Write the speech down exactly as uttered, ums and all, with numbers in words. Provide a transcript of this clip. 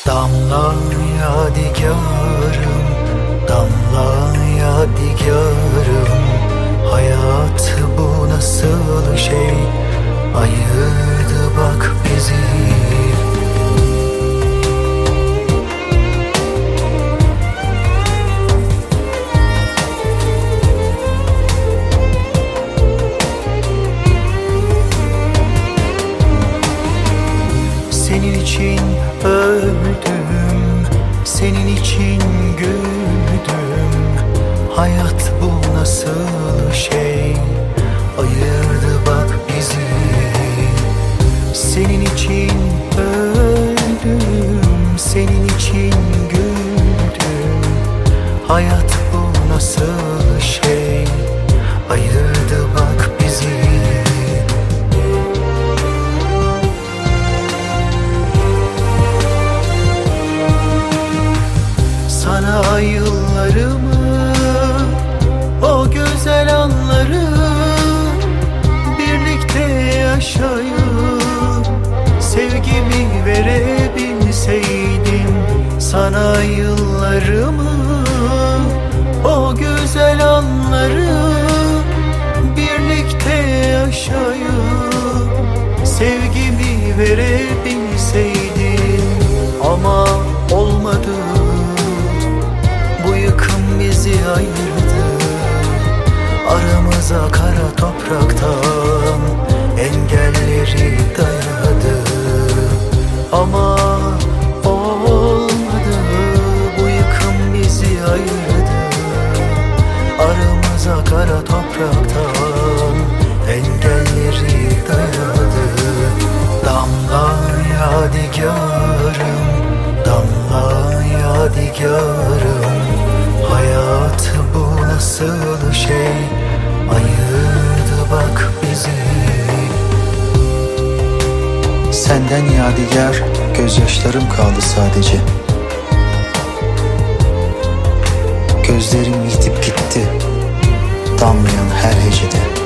Damla yadigarım, damla yadigarım. Hayat bu nasıl şey, ayırdı bak bizi. Senin için öldüm, senin için güldüm. Hayat bu nasıl şey, ayırdı bak bizi. Senin için öldüm, senin için güldüm. Hayat bu nasıl şey, ayırdı bak bizi. Sana yıllarımı, o güzel anları birlikte yaşayıp sevgimi verebilseydim. Sana yıllarımı, o güzel anları birlikte yaşayıp sevgimi verebilseydim. Ama olmadı, bu yıkım bizi ayırdı. Aramıza kara topraktan engelleri dayadı. Ama olmadı, bu yıkım bizi ayırdı. Aramıza kara topraktan engelleri dayadı. Damla yadigarım, damla yadigarım. Hayat bu nasıl şey, ayırdı bak bizi. Senden yadigar gözyaşlarım kaldı sadece. Gözlerim yitip gitti damlayan her hecede.